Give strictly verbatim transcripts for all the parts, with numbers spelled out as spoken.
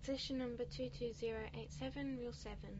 Position number two two zero eight seven, reel seven.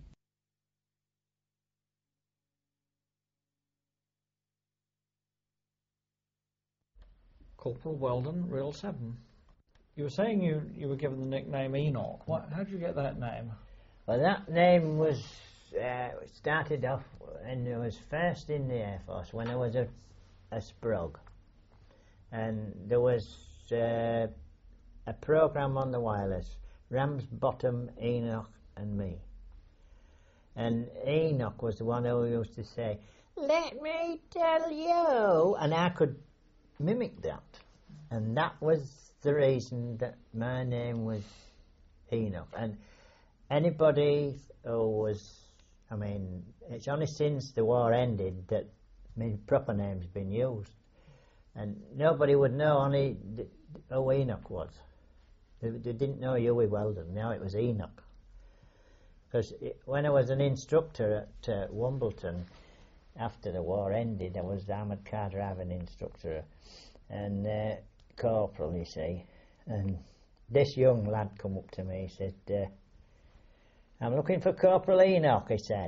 Corporal Weldon, reel seven. You were saying you, you were given the nickname Enoch. What, how did you get that name? Well, that name was uh, started off when I was first in the Air Force, when I was a, a sprog. And there was uh, a programme on the wireless, Ramsbottom, Enoch and me. And Enoch was the one who used to say, "Let me tell you," and I could mimic that. And that was the reason that my name was Enoch. And anybody who was, I mean, it's only since the war ended that my proper name's been used. And nobody would know only who Enoch was. They, they didn't know Huey Weldon. Now it was Enoch. Because when I was an instructor at uh, Wimbledon, after the war ended, I was Ahmed car driving instructor and uh, corporal, you see. And this young lad come up to me, he said, uh, "I'm looking for Corporal Enoch," he said.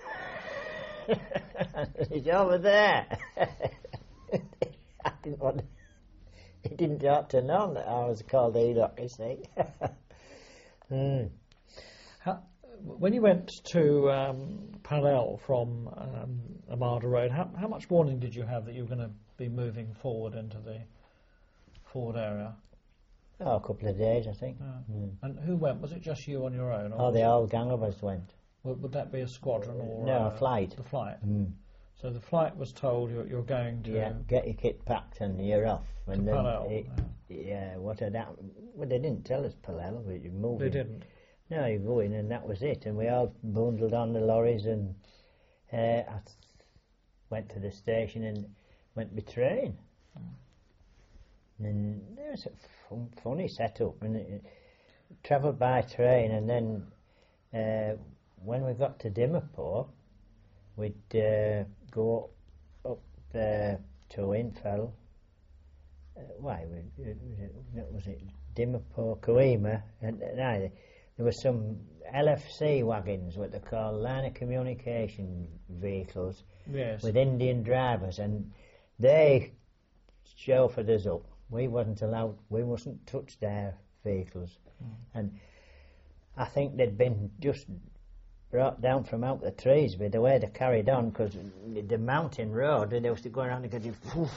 "He's over there." I didn't want to, he didn't ought to know that I was called Enoch, you see. mm. How, when you went to um, Pallel from um, Armada Road, how, how much warning did you have that you were going to be moving forward into the forward area? Oh, a couple of days, I think. Yeah. Mm. And who went? Was it just you on your own? Oh, the whole gang of us went. Would, would that be a squadron or no, uh, a flight? The flight. Mm. So the flight was told you're, you're going to... Yeah, get your kit packed and you're off. And to then Pallel. It, yeah. yeah, what had happened? Well, they didn't tell us Pallel, but you moved. They didn't? No, you go in and that was it. And we all bundled on the lorries and uh, I went to the station and went by train. Mm. And there was a fun, funny setup. And it, it, travelled by train, and then uh, when we got to Dimapur, we'd uh, go up uh, to Infel. Uh, why? Was it, was it Dimapur, Kohima? And, and I, there were some L F C wagons, what they call line of communication vehicles, yes, with Indian drivers, and they chauffeured us up. We wasn't allowed, we mustn't touch their vehicles. Mm. And I think they'd been just brought down from out the trees with the way they carried on, because the mountain road, they used to go around and go, poof.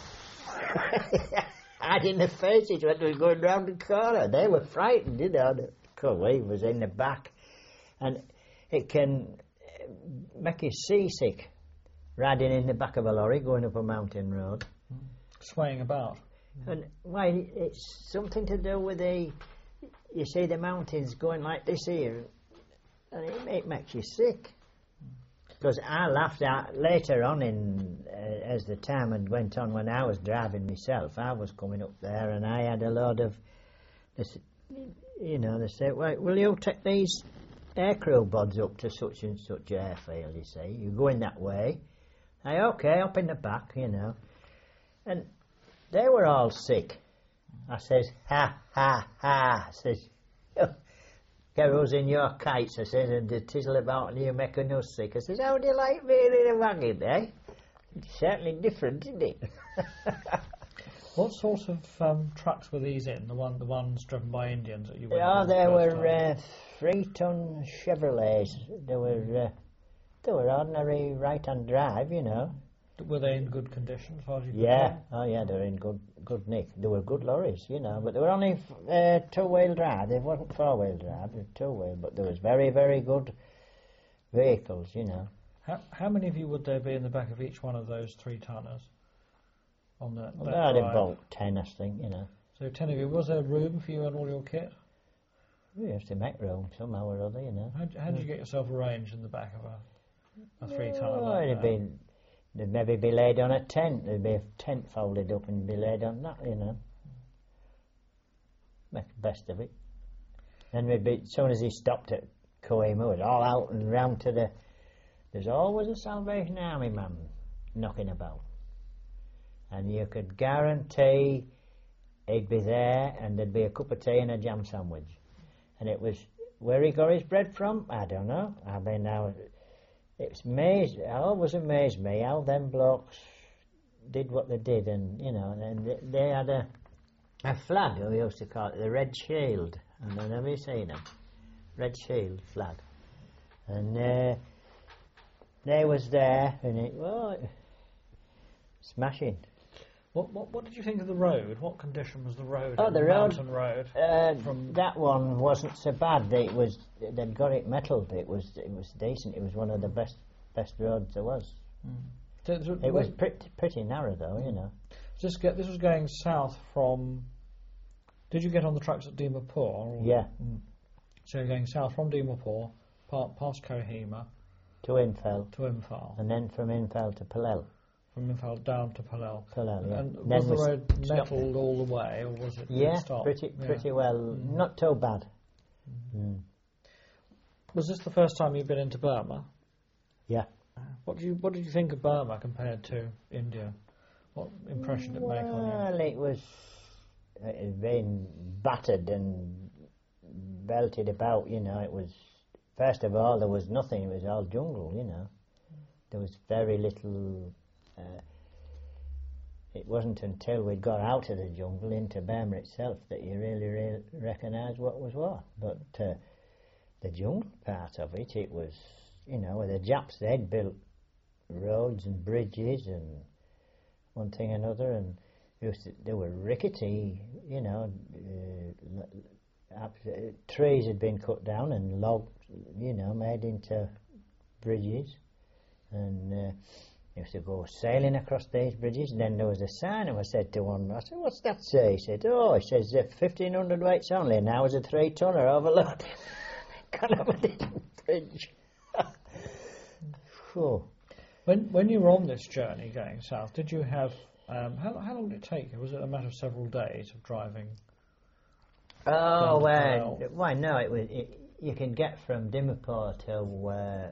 I didn't face it when we were going round the corner. They were frightened, you know. The Kuwait was in the back. And it can make you seasick riding in the back of a lorry going up a mountain road. Mm. Swaying about. And why, it's something to do with the, you see the mountains going like this here, and it, it makes you sick. Because I laughed at later on in, uh, as the time had went on, when I was driving myself, I was coming up there and I had a load of, this, you know, they say, "Well, will you take these aircrew bods up to such and such airfield," you see, you're going that way. I, okay, up in the back, you know. And they were all sick. I says, "Ha, ha, ha," I says, "Get us in your kites," I says, "and the tizzle about and you're making us sick." I says, "How do you like being in a wagon, eh?" It's certainly different, isn't it? What sort of um, trucks were these in, the one, the ones driven by Indians that you went Oh, in they the first were time? uh, three-ton Chevrolets. They were, uh, they were ordinary right-hand drive, you know. Were they in good condition as far as you could Yeah, tell? oh yeah, they were in good good nick. They were good lorries, you know, but they were only uh, two-wheel drive. They wasn't four-wheel drive, they were two-wheel, but there was very, very good vehicles, you know. How, how many of you would there be in the back of each one of those three-tonners? On that, Well, that they had drive? about ten, I think, you know. So ten of you. Was there room for you and all your kit? We have to make room somehow or other, you know. How, how did you get yourself arranged in the back of a, a three-tonner Oh, like it'd that? be, they'd maybe be laid on a tent. There'd be a tent folded up and be laid on that, you know. Make the best of it. Then we'd be, as soon as he stopped at Kohima, we'd all out and round to the... There's always a Salvation Army man knocking about. And you could guarantee he'd be there, and there'd be a cup of tea and a jam sandwich. And it was where he got his bread from, I don't know. I mean, now it's amazed. It always amazed me how them blokes did what they did, and you know, and they, they had a a flag. We used to call it the Red Shield. I don't know if you've seen them. Red Shield flag, and uh, they was there, and it well, smashing. What, what what did you think of the road? What condition was the road? Oh, in the road, mountain road. Uh, from that one wasn't so bad. It was they'd got it metalled. It was it was decent. It was one of the best best roads there was. Mm. So, so It was pretty pretty narrow though, you know. This get this was going south from. Did you get on the tracks at Dimapur? Or, Yeah. Mm. So you're going south from Dimapur, pa- past Kohima To Imphal, to Imphal, and then from Imphal to Palel. from Imphal down to Palel. Palel, yeah. And Then was the we road stopped. metalled all the way, or was it? did it Yeah, stop? pretty Yeah. pretty well. Mm. Not too bad. Mm. Was this the first time you'd been into Burma? Yeah. What do you What did you think of Burma compared to India? What impression did it make on you? Well, it was it had been battered and belted about. You know, it was first of all there was nothing. It was all jungle. You know, there was very little. Uh, it wasn't until we got out of the jungle into Burma itself that you really, really recognised what was what. But uh, the jungle part of it, it was, you know, the Japs, they'd built roads and bridges and one thing and another, and used to, they were rickety, you know, uh, trees had been cut down and logged, you know, made into bridges, and uh, used to go sailing across these bridges. And then there was a sign, and I said to one, I said, what's that say? He said, oh, he says, uh, fifteen hundred weights only, now is a three tonner overload. Got over this bridge. Oh. When when you were on this journey going south, did you have um, how how long did it take you? Was it a matter of several days of driving? Oh, well, well, why no? It was. It, you can get from Dimapur to uh,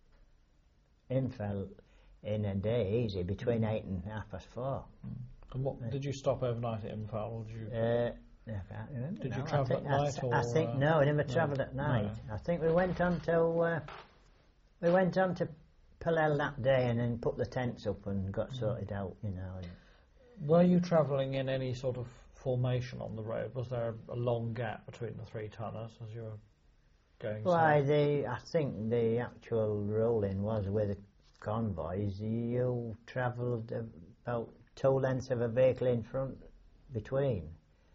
Imphal in a day easy, between eight and half past four. And what did you stop overnight at Imphal, or did you? Uh, I can't remember. Did you now. travel I think, at night I, th- or, I think uh, no, I never no, travelled at night. no. I think we went on to uh, we went on to Palel that day, and then put the tents up and got sorted out. You know. And Were you travelling in any sort of formation on the road? Was there a, a long gap between the three tonners as you were going Why, south? the I think the actual rolling was with the convoys. You travelled about two lengths of a vehicle in front between,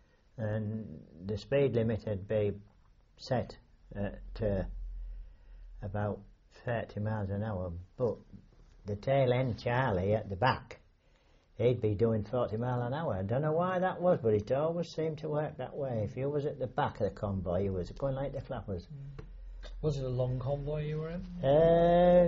and the speed limit had been set at uh, about thirty miles an hour. But the tail end Charlie at the back, he'd be doing forty mile an hour. I don't know why that was, but it always seemed to work that way. If you was at the back of the convoy, you was going like the flappers. Was it a long convoy you were in? Uh,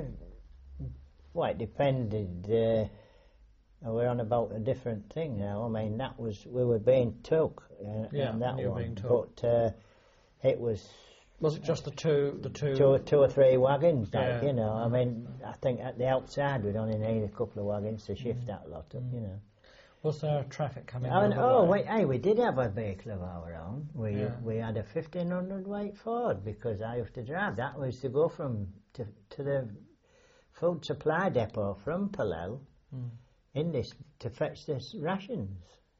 well, it depended. Uh, we're on about a different thing now. I mean, that was we were being took. Uh, Yeah, on that you were one, being took. but uh, it was Was it just the two? The two. two, two or three wagons. Like, Yeah. you know, I mean, I think at the outside we'd only need a couple of wagons to shift Mm. that lot up. You know. Was there traffic coming? And, the other oh, way? wait, hey, we did have a vehicle of our own. We Yeah. we had a fifteen hundred weight Ford because I used to drive. That was to go from to, to the food supply depot from Palel Mm. in this to fetch this rations.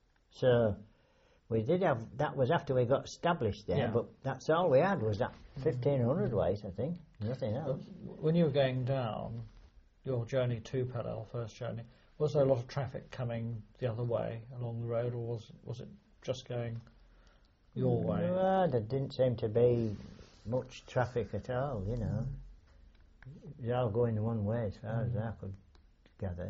So we did have that was after we got established there. Yeah. But that's all we had was that fifteen hundred weight. I think nothing else. When you were going down your journey to Palel, first journey, was there a lot of traffic coming the other way along the road, or was was it just going your way? Well, there didn't seem to be much traffic at all, you know. It was all going one way as far as I could gather.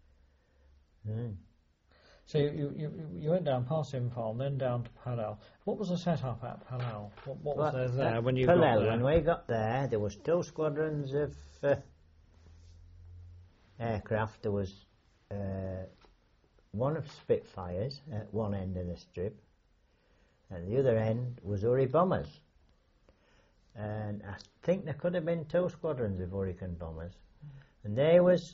Mm. So you, you you went down past Imphal, then down to Palel. What was the setup at Palel? What, what was Well, there there at when you Palel, got there? when we got there, there was two squadrons of uh, aircraft. There was uh, one of Spitfires at one end of the strip, and the other end was Uri bombers. And I think there could have been two squadrons of Hurricane bombers, and there was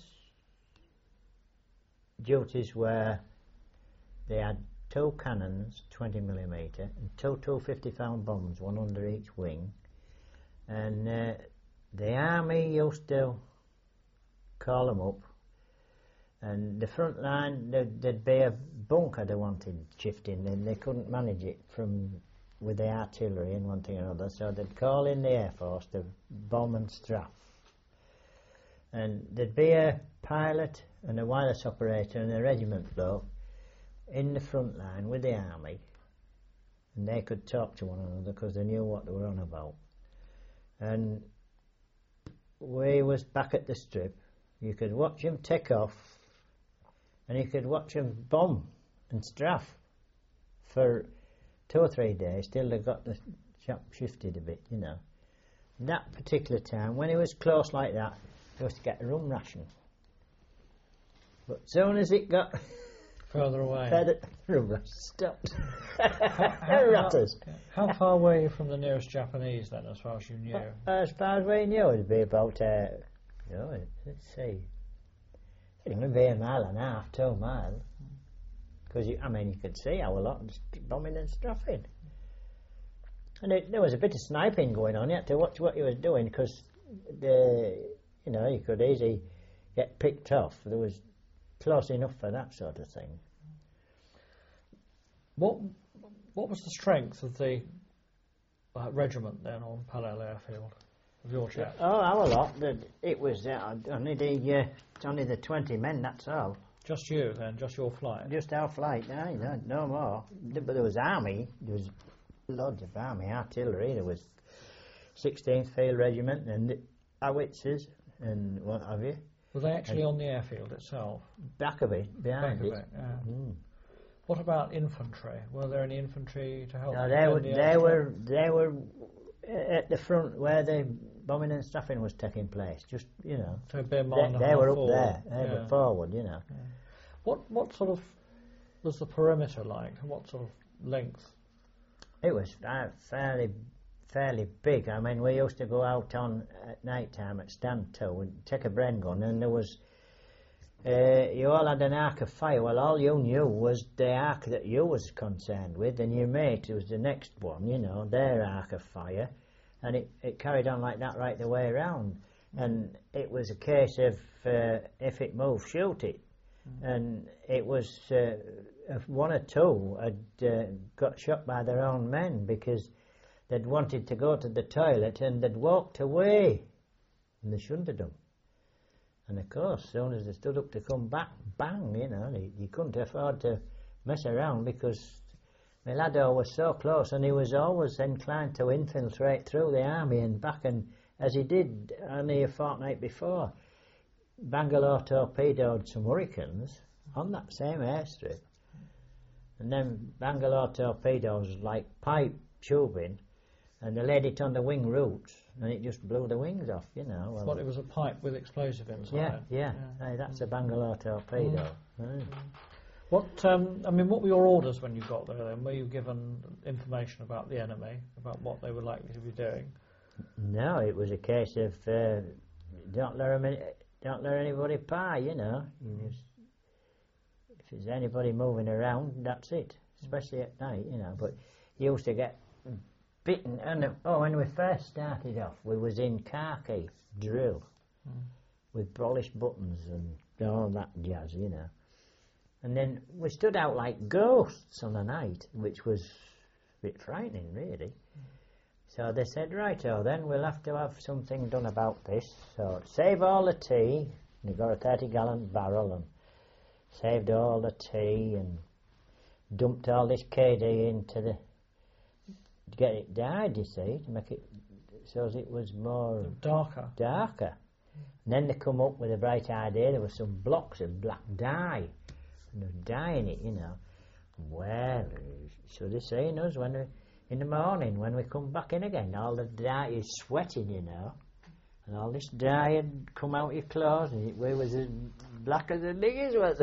duties where they had two cannons, twenty millimetre, and two two fifty pound bombs, one under each wing, And uh, the army used to call them up, and the front line, there'd, there'd be a bunker they wanted shifting, and they couldn't manage it from with the artillery and one thing or another, so they'd call in the Air Force to bomb and strafe. And there'd be a pilot and a wireless operator and a regiment bloke in the front line with the army, and they could talk to one another because they knew what they were on about. And we was back at the strip. You could watch him take off, and you could watch him bomb and strafe for two or three days till they got the shop shifted a bit, you know. And that particular time, when he was close like that, he was to get a rum ration. But as soon as it got further away, further, the rum ration stopped. how, how, Ratters. how far were you from the nearest Japanese then, as far as you knew? As far as we knew, it'd be about, uh, you know, let's see, it'd only be a mile and a half, two miles. Because, I mean, you could see our lot bombing and strafing. And it, there was a bit of sniping going on. You had to watch what he was doing because, the, you know, you could easily get picked off. There was close enough for that sort of thing. What what was the strength of the uh, regiment then on Pallel Airfield, of your chaps? Oh, our lot, the, it was uh, only the uh, only the twenty men, that's all. Just you then, just your flight? Just our flight, no, no, no more. But there was army, there was loads of army, artillery, there was sixteenth Field Regiment and howitzers and what have you. Were they actually and on the airfield itself? Back of it, behind Back it. of it, yeah. Mm. What about infantry? Were there any infantry to help? No, they were, the they airstrike? were, they were at the front where the bombing and stuffing was taking place. Just, you know, So bear in they, mind they how were up forward. there, they Yeah. were forward, you know. Yeah. What what sort of was the perimeter like? What sort of length? It was uh, fairly, fairly big. I mean, we used to go out on at night time at stand to and take a Bren gun, and there was, uh, you all had an arc of fire. Well, all you knew was the arc that you was concerned with, and your mate was the next one, you know, their arc of fire, and it, it carried on like that right the way around. And it was a case of uh, if it moved, shoot it. And it was uh, one or two had uh, got shot by their own men because they'd wanted to go to the toilet and they'd walked away, and they shouldn't have done. And of course, as soon as they stood up to come back, bang, you know, they, you couldn't afford to mess around because my laddo was so close, and he was always inclined to infiltrate through the army and back, and as he did only a fortnight before. Bangalore torpedoed some Hurricanes on that same airstrip, and then Bangalore torpedoes like pipe tubing, and they laid it on the wing roots, and it just blew the wings off, you know. Well, What, it was a pipe with explosive inside? yeah, yeah, yeah. Aye, that's a Bangalore torpedo. Mm. Aye. What um, I mean, what were your orders when you got there? Then were you given information about the enemy, about what they were likely to be doing? No, it was a case of uh, don't let 'em in, don't let anybody pie, you know. You just, if there's anybody moving around, that's it, especially at night, you know. But you used to get bitten, and oh, when we first started off, we was in khaki drill Mm. with polished buttons and all that jazz, you know. And then we stood out like ghosts on the night, which was a bit frightening, really. So they said, righto, then we'll have to have something done about this. So save all the tea. We got a thirty gallon barrel and saved all the tea and dumped all this K D into the, to get it dyed, you see, to make it so as it was more Darker. darker. And then they come up with a bright idea. There were some blocks of black dye, and they were dyeing it, you know. Well, so they saying us when we, in the morning when we come back in again, all the dye is sweating, you know, and all this dye had come out your clothes, and it, we was as black as the niggers was.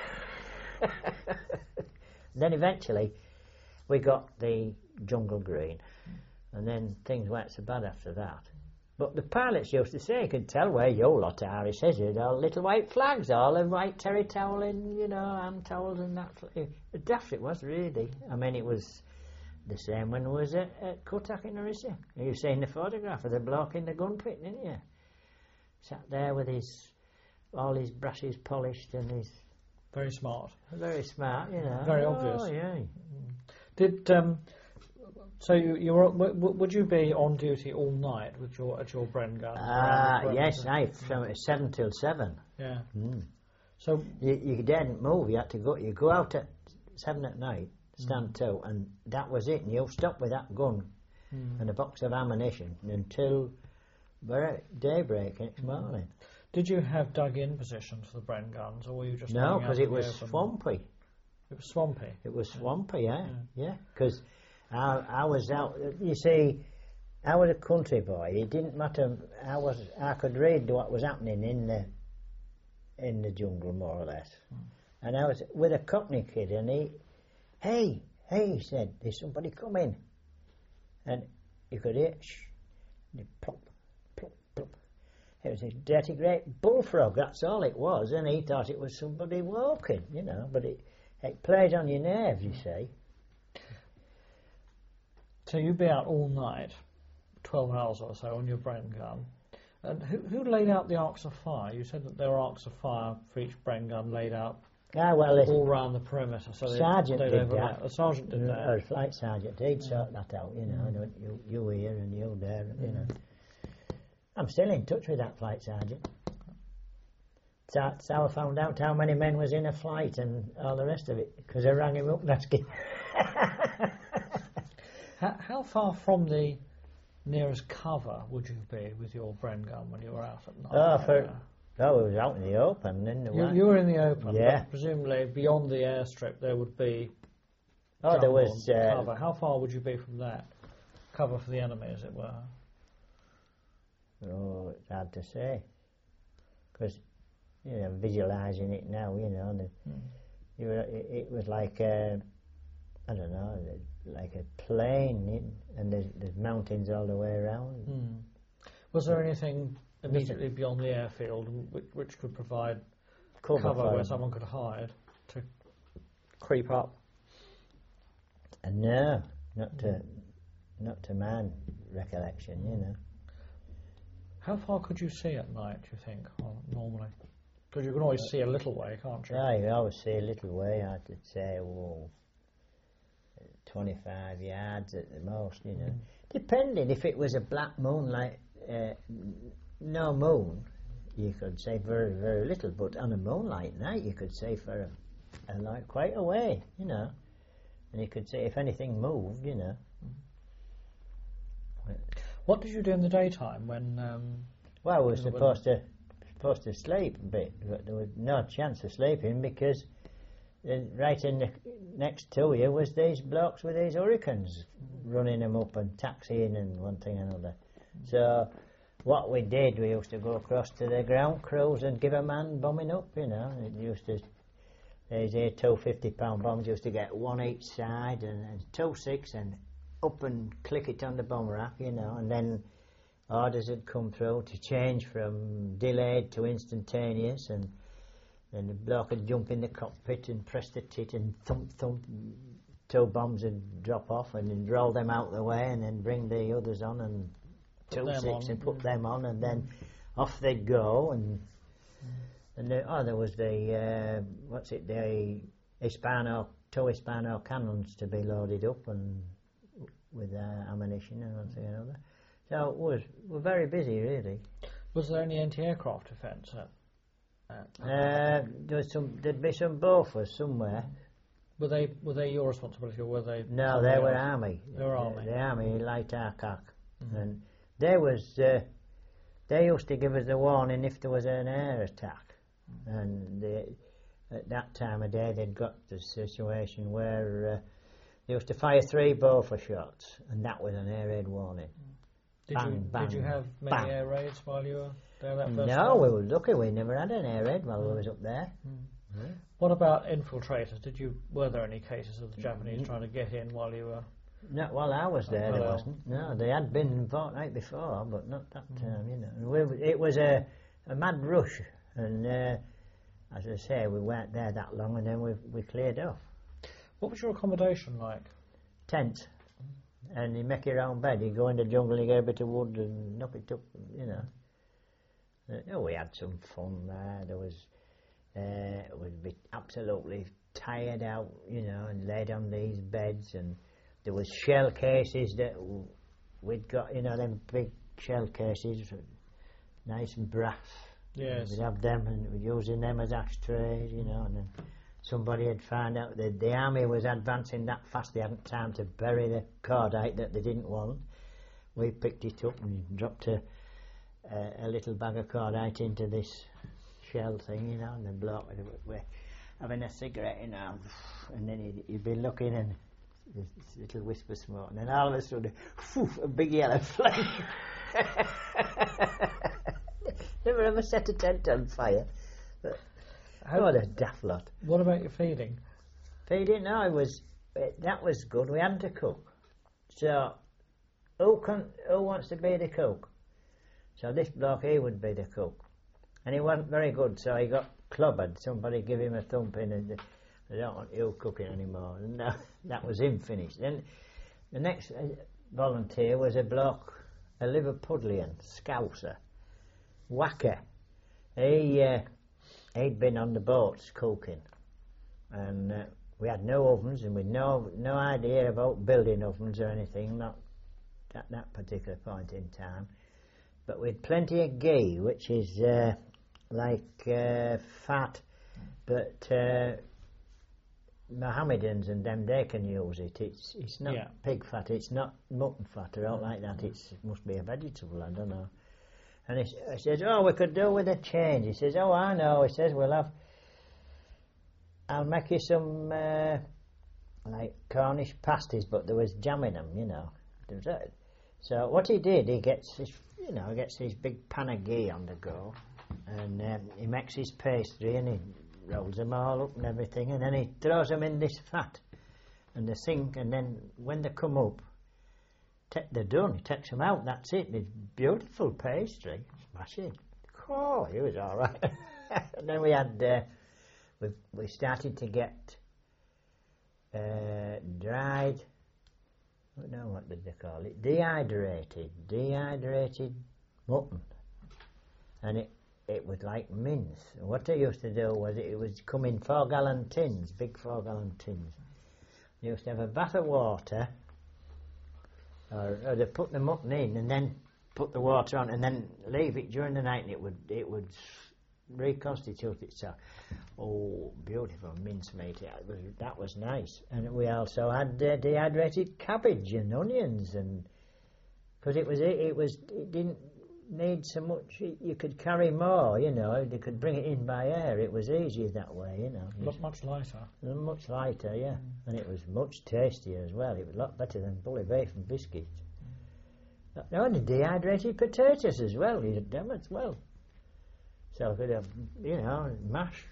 Then eventually we got the jungle green, and then things weren't so bad after that. But the pilots used to say, you could tell where your lot are. He says, you know, little white flags, all a white terry towel in, you know, hand towels and that. Daft it was, really. I mean, it was the same when we was at, at Cuttack in Orissa. You've seen the photograph of the bloke in the gun pit, didn't you? Sat there with his all his brushes polished and his Very smart. very smart, you know. Very oh, obvious. yeah. Did um, so you you were, w- w- would you be on duty all night with your at your Bren gun? Ah, yes, I from seven till seven. Yeah. Mm. So You, you didn't move. You had to go. You go out at seven at night, stand to, and that was it. And you'll stop with that gun mm. and a box of ammunition until very daybreak next morning. did you have dug-in positions for the Bren guns, or were you just No, hanging out because in it the was open? swampy. It was swampy. It was swampy, yeah, Yeah. yeah. Because I, I was out. You see, I was a country boy. It didn't matter. I was. I could read what was happening in the in the jungle, more or less. Mm. And I was with a Cockney kid, and he, hey, hey, he said, "There's somebody coming," and you could hear, shh, and it plop, plop, plop. It was a dirty great bullfrog. That's all it was, and he thought it was somebody walking, you know. But it it plays on your nerves, you see. So you'd be out all night, twelve hours or so, on your Bren gun. And who, who laid out the arcs of fire? You said that there were arcs of fire for each Bren gun laid out Ah, well, it, all round the perimeter. So they, Sergeant they'd did overlap. that. The sergeant did that. Or flight sergeant, he'd sort that out, you know. And you you here and you there, you know. I'm still in touch with that flight sergeant. That's how I found out how many men was in a flight and all the rest of it, because I rang him up and asked him. How, how far from the nearest cover would you be with your Bren gun when you were out at night? Oh, for, oh, it was out in the open, in the You, wild. you were in the open, Yeah. but presumably beyond the airstrip there would be Oh, there jungle was. and Uh, cover. How far would you be from that? Cover for the enemy, as it were. oh, it's hard to say. Because, you know, visualising it now, you know, the, Mm. you were, it, it was like, uh, I don't know, like a plane, it, and there's, there's mountains all the way around. Mm. Was there anything immediately beyond the airfield which, which could provide Cover, cover for where them. someone could hide to creep up? Uh, no, not to, not to my recollection, you know. How far could you see at night, do you think, or normally? Because you can always see a little way, can't you? Yeah, you always see a little way. I could say, well, twenty-five yards at the most, you know. Mm. Depending, if it was a black moonlight, uh, no moon, you could say very, very little. But on a moonlight night, you could say for a, a like quite a way, you know. And you could say if anything moved, you know. What did you do in the daytime when? Um, Well, we were You know, supposed to supposed to sleep a bit, but there was no chance of sleeping because uh, right in the next to you was these blokes with these hurricanes running them up and taxiing and one thing and another. So what we did, we used to go across to the ground crews and give a man bombing up, you know. It used to, these here two fifty pound bombs used to get one each side and, and two six and up and click it on the bomb rack, you know, and then orders had come through to change from delayed to instantaneous, and then the bloke would jump in the cockpit and press the tit and thump thump, two bombs would drop off and then roll them out the way and then bring the others on and Put two them six on, and put yeah. them on, and then off they'd go, and and the, oh there was the uh, what's it the Hispano two Hispano cannons to be loaded up and with uh, ammunition and one thing and another. So it was we're very busy really. was there any anti-aircraft defence at? at Uh, there was some there'd be some Bofors somewhere. were they were they your responsibility, or were they? No, somebody they were else? army. They were The- army. The, army light Arcock, Mhm. and they was uh, they used to give us a warning if there was an air attack, and they, at that time of day they'd got the situation where uh, they used to fire three Bofors shots, and that was an air raid warning. Did Bang, you bang, did you have many bang. air raids while you were there that first No, time? we were lucky. We never had an air raid while we was up there. Mm. What about infiltrators? Did you were there any cases of the Japanese trying to get in while you were? Not while I was there, there Hello. wasn't. No, they had been a fortnight before, but not that time, you know. And we, it was a, a mad rush, and uh, as I say, we weren't there that long, and then we we cleared off. What was your accommodation like? Tent. and you make your own bed. You go in the jungle, you get a bit of wood and knock it up, you know. Uh, oh, we had some fun there. There was, uh, we'd be absolutely tired out, you know, and laid on these beds, and there was shell cases that w- we'd got, you know, them big shell cases, nice and brass. Yes. We'd have them, and we'd using them as ashtrays, you know, and then somebody had found out that the army was advancing that fast they hadn't time to bury the cordite that they didn't want. We picked it up and dropped a, a, a little bag of cordite into this shell thing, you know, and the bloke was having a cigarette in hand, and then he'd, he'd be looking and this little wisp of smoke, and then all of a sudden, phew, a big yellow flame. Never ever set a tent on fire. But, How, what a daft lot. What about your feeding? Feeding, no, it was, it, that was good. We had to cook. So, who can, who wants to be the cook? So this bloke, he would be the cook. And he wasn't very good, so he got clobbered. Somebody give him a thumping and they, they don't want you cooking anymore. And that, that was him finished. Then the next uh, volunteer was a bloke, a Liverpudlian, Scouser, Wacker. He, uh, he'd been on the boats cooking. And uh, we had no ovens, and we'd no, no idea about building ovens or anything, not at that particular point in time. But we'd plenty of ghee, which is uh, like uh, fat, but uh, Mohammedans and them, they can use it. It's it's not Yeah. pig fat, it's not mutton fat or out like that. It's, it must be a vegetable, I don't know. And he, he says, oh, we could do with a change. He says, oh, I know. He says, we'll have, I'll make you some uh, like Cornish pasties, but there was jam in them, you know. There was a, so what he did, he gets this, you know, he gets his big pan of ghee on the go, and um, he makes his pastry and he rolls them all up and everything, and then he throws them in this fat and the sink, and then when they come up, te- they're done. He takes them out. That's it. It's beautiful pastry, smashing. Oh, he was all right. And then we had, uh, we we started to get uh, dried. I don't know what did they call it? Dehydrated, dehydrated mutton, and it it was like mince. And what they used to do was it, it was come in four gallon tins, big four gallon tins. They used to have a bath of water, or, or they put the mutton in and then put the water on and then leave it during the night, and it would it would reconstitute itself. Oh, beautiful mincemeat! That was that was nice. And we also had uh, dehydrated cabbage and onions, and because it was it, it was it didn't need so much. You could carry more, you know. They could bring it in by air. It was easier that way, you know. Look much lighter. Much lighter, yeah, mm. And it was much tastier as well. It was a lot better than bully beef and biscuits. Mm. No, and the dehydrated potatoes as well. You had them as well. So I could have, you know, mash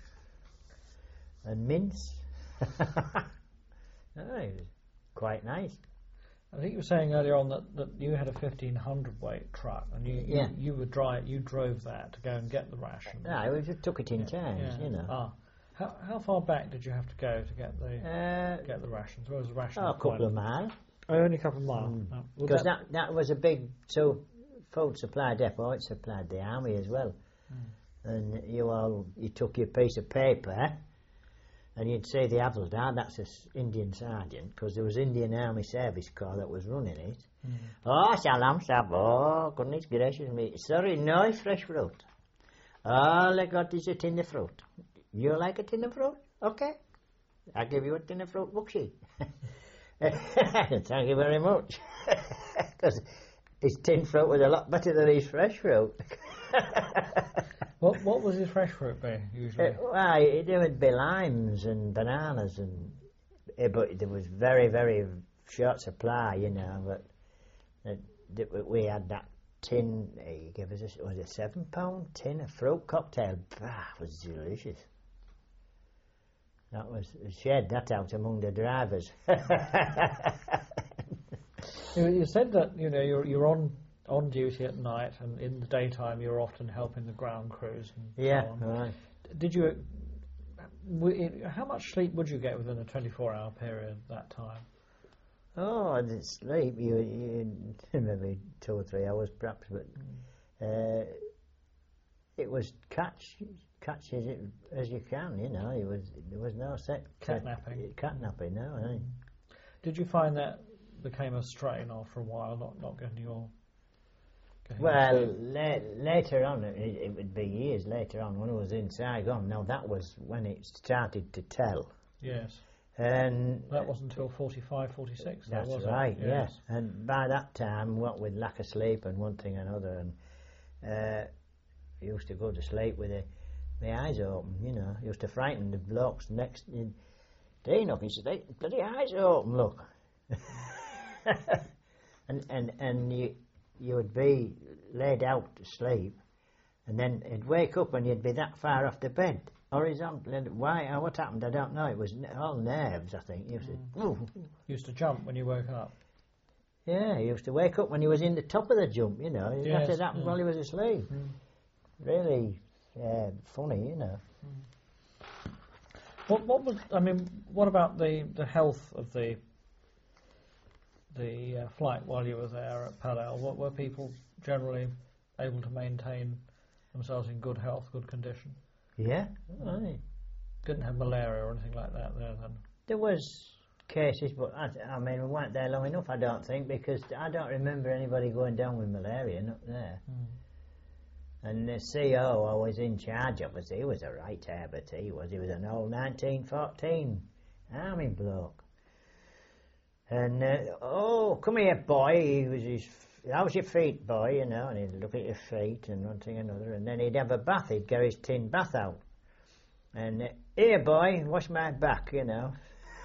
and mince. Oh, it was quite nice. I think you were saying earlier on that, that you had a fifteen hundred weight truck, and you yeah. you, you would drive you drove that to go and get the ration. No, we just took it in yeah. turns, yeah. you know. Ah, how how far back did you have to go to get the uh, get the rations? Where was the ration? Oh, a couple of miles. Oh, only a couple of miles. Mm. Oh, because that, that that was a big so food supply depot. It supplied the army as well. Mm. And you all, you took your piece of paper and you'd say the Havildar, that's an Indian sergeant, because there was Indian Army Service Corps that was running it. Mm. Oh, salam, sab, oh, goodness gracious me. Sorry, no fresh fruit. All I got is a tin of fruit. You like a tin of fruit? Okay. I'll give you a tin of fruit worksheet. Thank you very much. Because his tin fruit was a lot better than his fresh fruit. What what was his fresh fruit be usually? Uh, well, it, it would be limes and bananas, and uh, but there was very very short supply, you know. But uh, we had that tin. Uh, he gave us a, was it a seven pound tin of fruit cocktail. Bah, it was delicious. That was shared that out among the drivers. you, you said that you know you're you're on. on duty at night, and in the daytime you're often helping the ground crews and yeah, so on. Right. Did you, w- how much sleep would you get within a twenty-four hour period that time? Oh, the sleep, you, you maybe two or three hours perhaps, but uh, it was catch, catch as, it, as you can, you know. It was there was no set Catnapping. Catnapping, no. I think. Did you find that became a strain after a while, not not getting your? Getting Well, your sleep? la- later on, it, it would be years later on when I was in Saigon. Now that was when it started to tell. Yes. And That wasn't until forty-five, forty-six. though, that's was right, it? yes. And by that time, what with lack of sleep and one thing and another, and uh, I used to go to sleep with the, my eyes open, you know. I used to frighten the blokes next. In, Dean up, he said, "Hey, bloody eyes open, look." and and and you you would be laid out to sleep, and then you'd wake up and you'd be that far off the bed. Horizontal. And why? uh, What happened? I don't know. It was n- all nerves, I think. You used to, ooh. You used to jump when you woke up. Yeah, he used to wake up when he was in the top of the jump, you know. Yes, That happened yeah. while he was asleep. Mm. Really uh, funny, you know. What what was? I mean, what about the, the health of the the uh, flight while you were there at Palel? What were people generally able to maintain themselves in good health, good condition? Yeah, aye. Didn't have malaria or anything like that there then. There was cases, but I, I mean, we weren't there long enough, I don't think, because I don't remember anybody going down with malaria, not there. Mm. And the C O I was in charge of us. He was a right abbot, he was. He was an old nineteen fourteen army bloke. And, uh, oh, come here, boy. He was his, how's your feet, boy, you know, and he'd look at your feet and one thing and another. And then he'd have a bath. He'd get his tin bath out. And, uh, here, boy, wash my back, you know.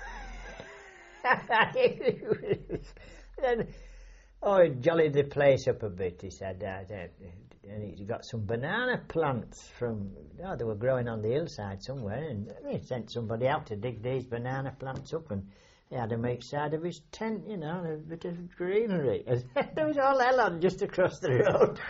Then, oh, he jollied the place up a bit, he said. Uh, uh, and he got some banana plants from, oh, they were growing on the hillside somewhere, and he sent somebody out to dig these banana plants up, and he had them each side of his tent, you know, and a bit of greenery. There was all hell on just across the road.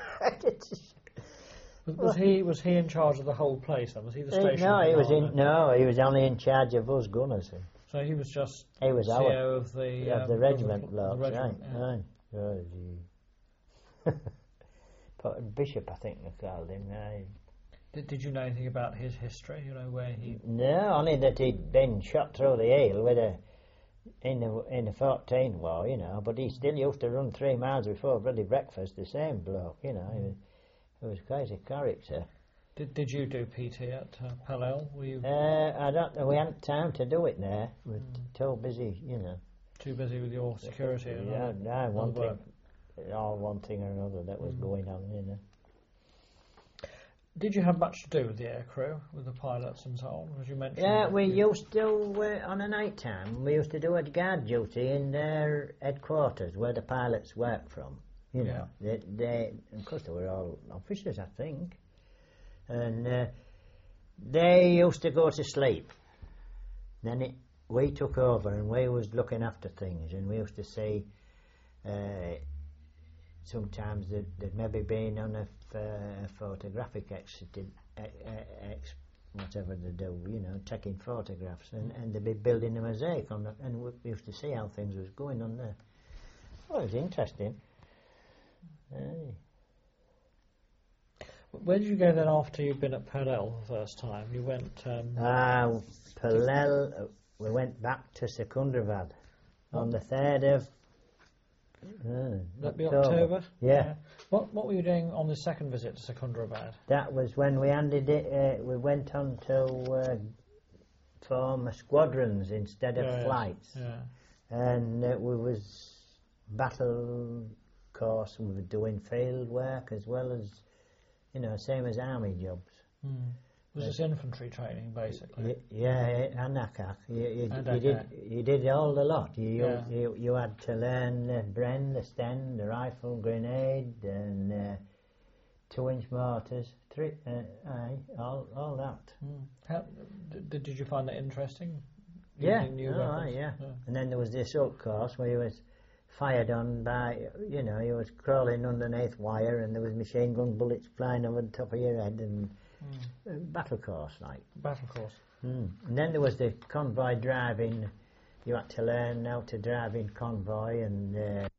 Was, was he was he in charge of the whole place then? Was he the Uh, station no, he was commander? in. No, he was only in charge of us gunners. So he was just He was C our O of the of um, the regiment of the, blocks, the regiment, right? yeah. Right. Oh, gee. But Bishop, I think they called him. Right. Did, did you know anything about his history? You know where he? No, only that he'd been shot through the heel with a in the in the fourteen war, you know. But he still used to run three miles before bloody breakfast. The same bloke, you know. He was, he was quite a character. Did Did you do P T at uh, Palel? Were you Uh, I don't know. We hadn't time to do it there. We were too busy, you know. too busy with your security? and Yeah, all- no, one all thing, work? all one thing or another that was going on, you know. Did you have much to do with the air crew, with the pilots and so on, as you mentioned? Yeah, we you- used to, uh, on a night time, we used to do a guard duty in their headquarters where the pilots worked from. You know, they, they, of course, they were all officers, I think. And uh, they used to go to sleep. Then it, we took over and we was looking after things, and we used to see uh, sometimes that they'd maybe been on a, f- uh, a photographic exhibit, ex, ex, whatever they do, you know, taking photographs, and, and they'd be building a mosaic on the, and we used to see how things was going on there. Well, it was interesting. Aye. Where did you go then after you'd been at Palel the first time? You went. Um, Uh, Palel, uh, we went back to Secundrabad on the third of uh, That'd be October. Yeah. What What were you doing on the second visit to Secundrabad? That was when we ended it. Uh, we went on to uh, form squadrons instead of Yeah, yes. flights, Yeah. and uh, we was battle course. We were doing field work as well as, you know, same as army jobs. Hmm. Was this infantry training basically? Y- Yeah, and A C A C. You, you, And you A C A did you did all the lot. You Yeah. you, you had to learn the Bren, the Sten, the rifle, grenade, and uh, two-inch mortars. Three, uh, aye, all all that. Hmm. How, did, did you find that interesting? Yeah, Using new oh, aye, weapons? yeah. And then there was the assault course where you was fired on by, you know, you was crawling underneath wire, and there was machine gun bullets flying over the top of your head, and Hmm. uh, battle course like. Battle course. Mm. And then there was the convoy driving you had to learn how to drive in convoy and uh,